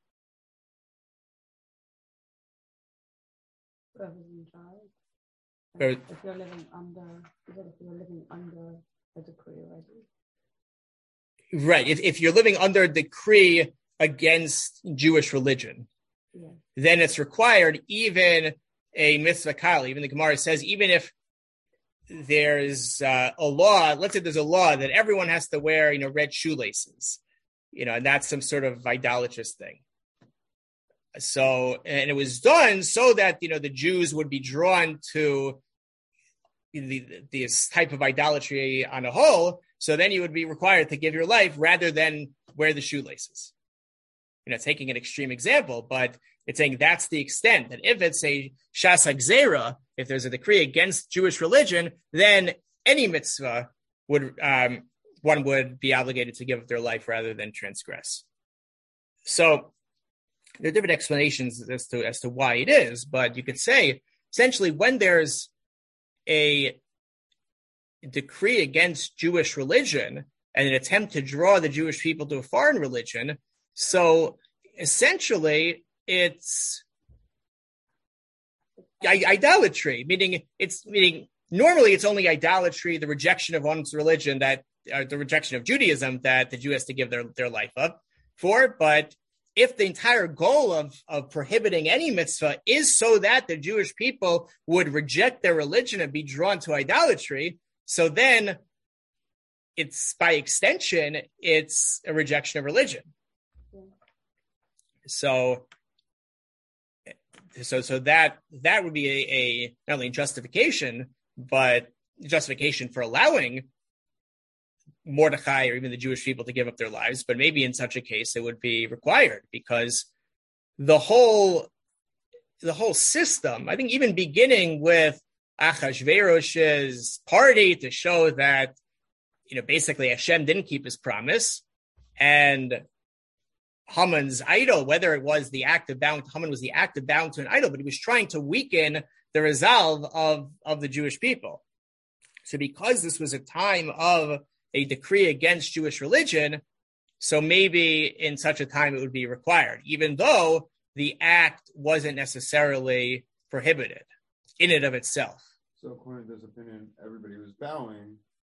Speaker 2: If you're living under, if you're living under a decree already.
Speaker 1: Right. If if you're living under a decree against Jewish religion, yeah, then it's required even a mitzvah kal. Even the Gemara says, even if there's uh, a law, let's say there's a law that everyone has to wear, you know, red shoelaces, you know, and that's some sort of idolatrous thing. So, and it was done so that, you know, the Jews would be drawn to the, this type of idolatry on a whole. So then you would be required to give your life rather than wear the shoelaces. You know, taking an extreme example, but it's saying that's the extent that if it's a shas hagzera, if there's a decree against Jewish religion, then any mitzvah would, um, one would be obligated to give up their life rather than transgress. So, there are different explanations as to as to why it is, but you could say essentially when there's a decree against Jewish religion and an attempt to draw the Jewish people to a foreign religion, so essentially it's I- idolatry, meaning it's meaning normally it's only idolatry, the rejection of one's religion, that uh, the rejection of Judaism that the Jew has to give their, their life up for, but if the entire goal of, of prohibiting any mitzvah is so that the Jewish people would reject their religion and be drawn to idolatry, so then it's, by extension, it's a rejection of religion. So, so, so that, that would be a, a not only justification, but justification for allowing Mordechai or even the Jewish people to give up their lives, but maybe in such a case it would be required because the whole the whole system, I think even beginning with Achashverosh's party to show that, you know, basically Hashem didn't keep his promise, and Haman's idol, whether it was the act of bowing, Haman was the act of bowing to an idol, but he was trying to weaken the resolve of, of the Jewish people. So because this was a time of a decree against Jewish religion, so maybe in such a time it would be required, even though the act wasn't necessarily prohibited in and of itself.
Speaker 3: So according to this opinion, everybody was bowing.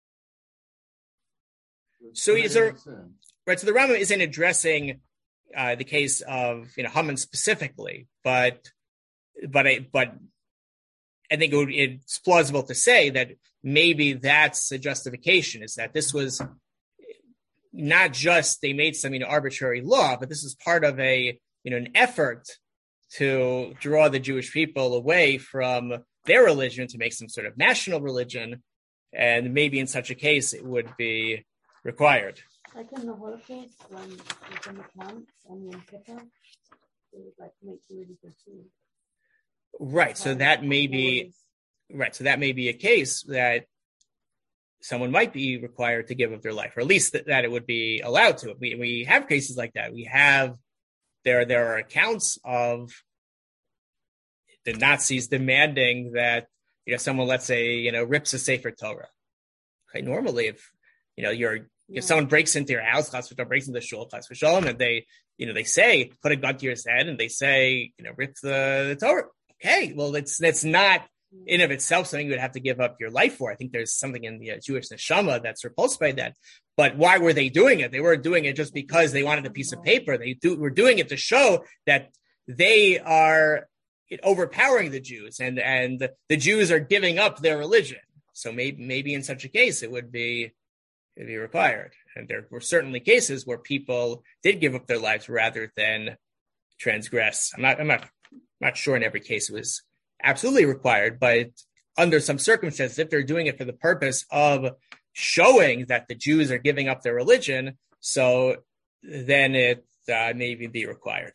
Speaker 1: So is there, right? So the Rambam isn't addressing uh, the case of you know Haman specifically, but but I but I think it would, it's plausible to say that maybe that's a justification, is that this was not just they made some you know arbitrary law, but this is part of a you know an effort to draw the Jewish people away from their religion to make some sort of national religion, and maybe in such a case it would be required.
Speaker 2: Like in the Holocaust, when it's in the camps and Yom Kippur, it would like make you really good food.
Speaker 1: Right. So that may be right. So that may be a case that someone might be required to give up their life, or at least that, that it would be allowed to. We we have cases like that. We have there there are accounts of the Nazis demanding that you know someone, let's say, you know, rips a Sefer Torah. Okay, normally if you know you're if yeah. someone breaks into your house, class breaks into the shul, class for shalom, and they you know they say put a gun to your head and they say you know rip the, the Torah. Okay, well it's that's not in of itself something you would have to give up your life for. I think there's something in the uh, Jewish neshama that's repulsed by that. But why were they doing it? They weren't doing it just because they wanted a piece of paper. They do, were doing it to show that they are overpowering the Jews, and and the Jews are giving up their religion. So maybe maybe in such a case it would be it'd be required. And there were certainly cases where people did give up their lives rather than transgress. I'm not I'm not not sure in every case it was absolutely required, but under some circumstances, if they're doing it for the purpose of showing that the Jews are giving up their religion, so then it uh, may even be required.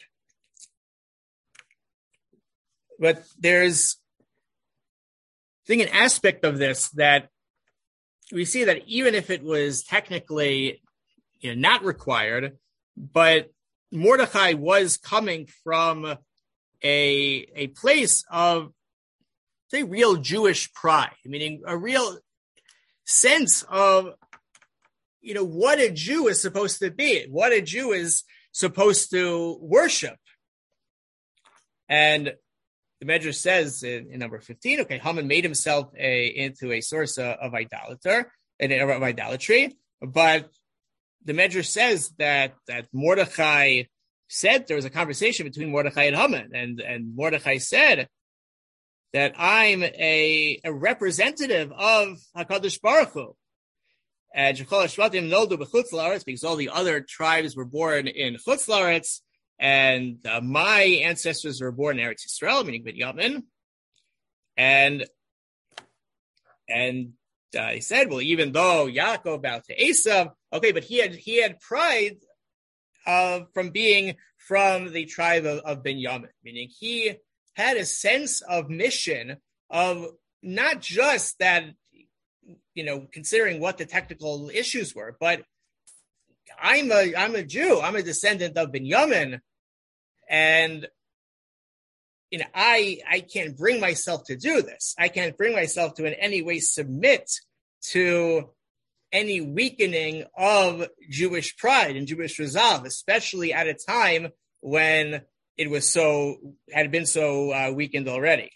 Speaker 1: But there's, I think, an aspect of this that we see that even if it was technically you know, not required, but Mordechai was coming from a, a place of, say, real Jewish pride, meaning a real sense of, you know, what a Jew is supposed to be, what a Jew is supposed to worship. And the Medrash says in, in number fifteen, okay, Haman made himself a, into a source of, of idolater, of idolatry, but the Medrash says that, that Mordechai said, there was a conversation between Mordechai and Haman, and, and Mordechai said that I'm a, a representative of HaKadosh Baruch Hu. And because all the other tribes were born in Chutz La'aretz, and uh, my ancestors were born in Eretz Yisrael, meaning Binyamin. And and uh, he said, well, even though Yaakov bowed to Esav, okay, but he had he had pride uh, from being from the tribe of, of Binyamin, meaning he had a sense of mission of not just that, you know, considering what the technical issues were, but I'm a I'm a Jew. I'm a descendant of Binyamin, and you know I I can't bring myself to do this. I can't bring myself to in any way submit to any weakening of Jewish pride and Jewish resolve, especially at a time when it was so had been so uh, weakened already.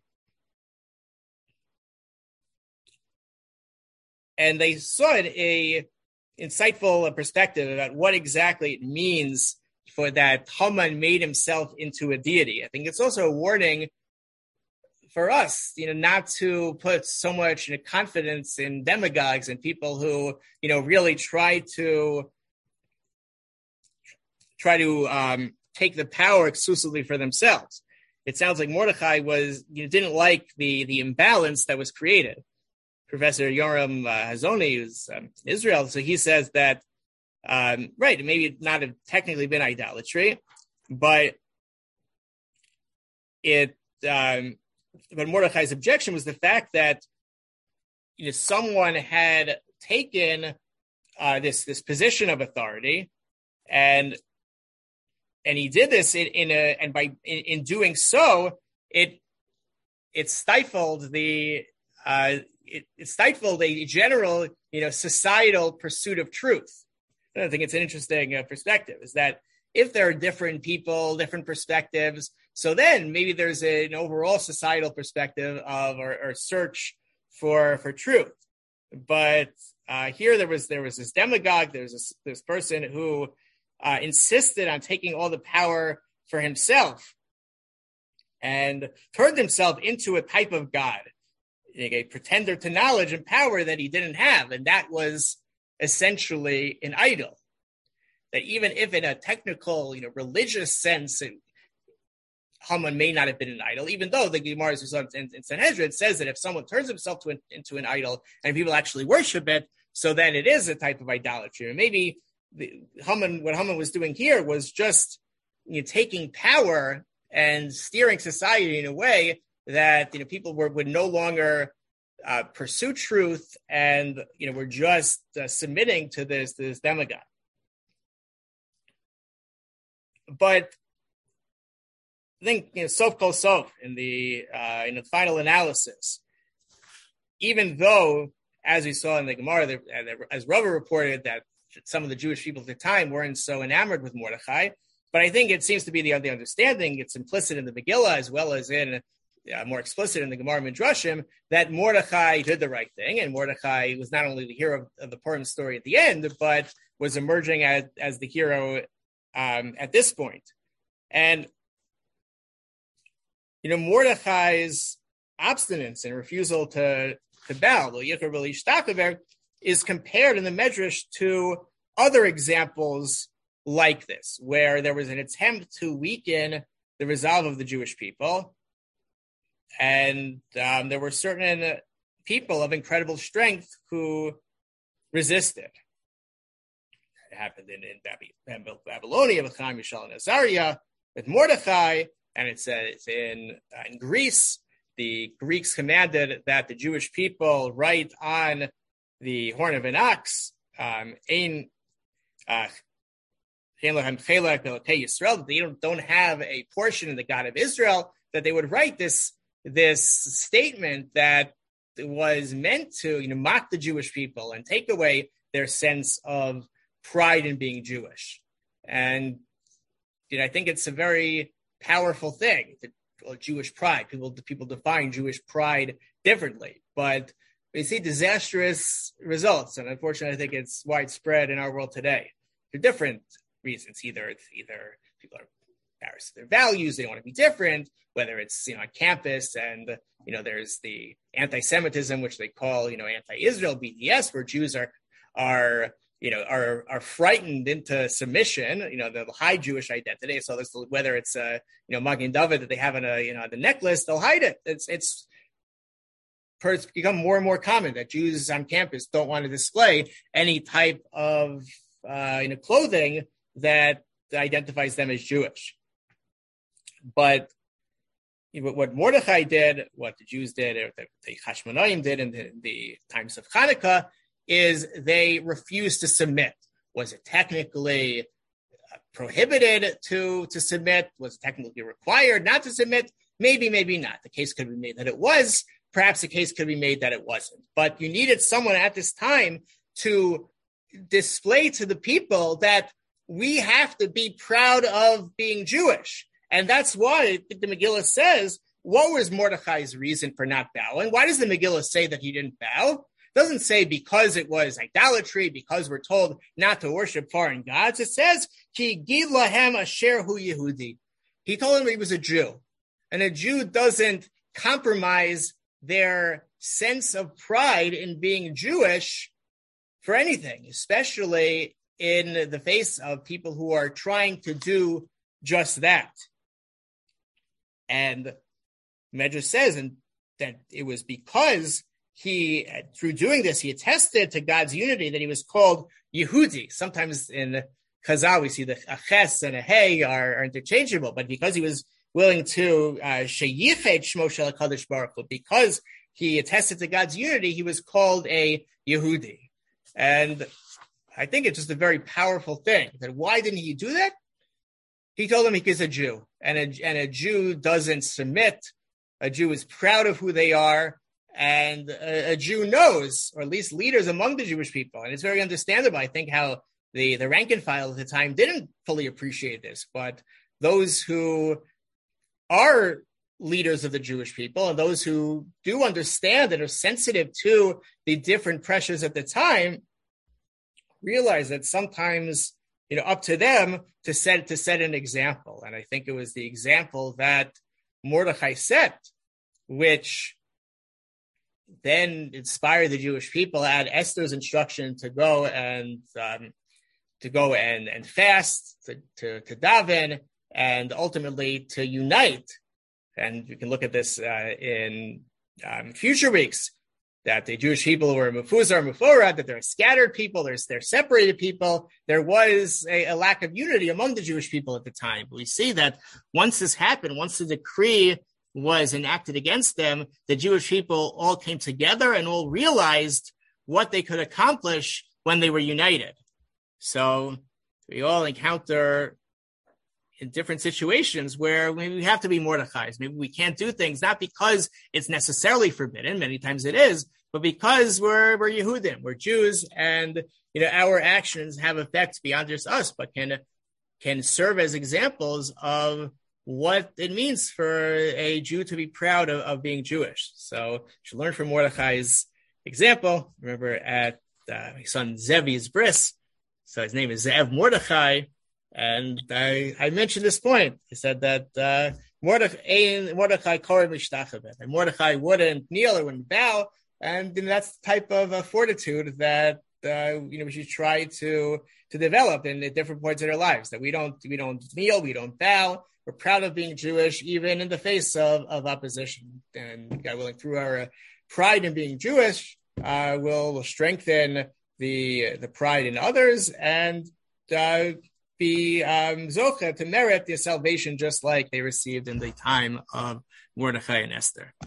Speaker 1: And they saw it a insightful perspective about what exactly it means for that Haman made himself into a deity. I think it's also a warning for us, you know, not to put so much you know, confidence in demagogues and people who, you know, really try to try to um, take the power exclusively for themselves. It sounds like Mordechai was, you know, didn't like the the imbalance that was created. Professor Yoram uh, Hazoni, who's um, Israel, so he says that, um, right, it may not have technically been idolatry, but it, um, but Mordechai's objection was the fact that, you know, someone had taken uh, this this position of authority, and and he did this in, in a, and by in, in doing so, it it stifled the uh, it, it stifled a general, you know, societal pursuit of truth. And I think it's an interesting uh, perspective. Is that if there are different people, different perspectives, so then maybe there's an overall societal perspective of or, or search for for truth. But uh, here there was there was this demagogue, there was this, this person who uh, insisted on taking all the power for himself and turned himself into a type of God, a pretender to knowledge and power that he didn't have, and that was essentially an idol. That even if in a technical, you know, religious sense, it, Haman may not have been an idol, even though the Gemara in, in Sanhedrin says that if someone turns himself to an, into an idol and people actually worship it, so then it is a type of idolatry. And maybe the, Haman, what Haman was doing here was just, you know, taking power and steering society in a way that, you know, people were, would no longer uh, pursue truth and, you know, were just uh, submitting to this, this demagogue. But I think, you know, sof kol sof in the uh, in the final analysis, even though, as we saw in the Gemara, the, as Rava reported, that some of the Jewish people at the time weren't so enamored with Mordechai, but I think it seems to be the, the understanding, it's implicit in the Megillah as well as in uh, more explicit in the Gemara Midrashim, that Mordechai did the right thing, and Mordechai was not only the hero of, of the Purim story at the end, but was emerging as, as the hero um, at this point. And you know, Mordechai's obstinance and refusal to, to bow, is compared in the Medrash to other examples like this, where there was an attempt to weaken the resolve of the Jewish people. And um, there were certain people of incredible strength who resisted. It happened in, in Babylonia with Chaim, Yishal, and Azariah, with Mordechai. And it says in uh, in Greece, the Greeks commanded that the Jewish people write on the horn of an ox, um, Ein uh, that they don't, don't have a portion in the God of Israel, that they would write this this statement that was meant to, you know, mock the Jewish people and take away their sense of pride in being Jewish. And you know, I think it's a very powerful thing, the well, Jewish pride. People people define Jewish pride differently, but we see disastrous results, and unfortunately, I think it's widespread in our world today for different reasons. Either it's either people are embarrassed of their values, they want to be different. Whether it's, you know, on campus, and you know, there's the anti-Semitism, which they call, you know, anti-Israel B D S, where Jews are are you know, are are frightened into submission, you know, they'll hide Jewish identity. So this, whether it's, uh, you know, Magen David that they have on a, you know, the necklace, they'll hide it. It's, it's, it's become more and more common that Jews on campus don't want to display any type of, uh, you know, clothing that identifies them as Jewish. But what Mordechai did, what the Jews did, or the, the Hashmonaim did in the, the times of Hanukkah, is they refused to submit. Was it technically prohibited to, to submit? Was it technically required not to submit? Maybe, maybe not. The case could be made that it was. Perhaps the case could be made that it wasn't. But you needed someone at this time to display to the people that we have to be proud of being Jewish. And that's why the Megillah says, what was Mordechai's reason for not bowing? Why does the Megillah say that he didn't bow? It doesn't say because it was idolatry, because we're told not to worship foreign gods. It says, Ki gid lahem asher hu Yehudi. He told him he was a Jew. And a Jew doesn't compromise their sense of pride in being Jewish for anything, especially in the face of people who are trying to do just that. And Medrash says and that it was because he, through doing this, he attested to God's unity, that he was called Yehudi. Sometimes in Chazal, we see the a ches and a hey are, are interchangeable, but because he was willing to sheyichet shmo shel HaKadosh Baruch Hu, because he attested to God's unity, he was called a Yehudi. And I think it's just a very powerful thing. That why didn't he do that? he told him he's a Jew, and a, and a Jew doesn't submit. A Jew is proud of who they are, and a, a Jew knows, or at least leaders among the Jewish people, and it's very understandable, I think, how the, the rank and file at the time didn't fully appreciate this, but those who are leaders of the Jewish people and those who do understand and are sensitive to the different pressures at the time realize that sometimes, you know, up to them to set to set an example. And I think it was the example that Mordechai set, which then inspired the Jewish people at Esther's instruction to go and um, to go and, and fast, to, to, to daven, and ultimately to unite. And you can look at this uh, in um, future weeks, that the Jewish people were mefuzar, mefora, that they're scattered people, there's they're separated people. There was a, a lack of unity among the Jewish people at the time. But we see that once this happened, once the decree was enacted against them, the Jewish people all came together and all realized what they could accomplish when they were united. So we all encounter in different situations where maybe we have to be Mordechais. Maybe we can't do things, not because it's necessarily forbidden, many times it is, but because we're we're Yehudim, we're Jews, and you know our actions have effects beyond just us, but can can serve as examples of what it means for a Jew to be proud of, of being Jewish. So you should learn from Mordechai's example. Remember at uh, my son Zevi's bris, so his name is Zev Mordechai. And I, I mentioned this point. I said that uh, Mordechai, Mordechai Korah Mishtachaveh, and Mordechai wouldn't kneel or wouldn't bow, and you know, that's the type of uh, fortitude that uh, you know we should try to to develop in at different points in our lives. That we don't we don't kneel, we don't bow. We're proud of being Jewish, even in the face of, of opposition. And God willing, through our uh, pride in being Jewish, uh, will will strengthen the the pride in others and. Uh, be um, zocha to merit their salvation just like they received in the time of Mordechai and Esther.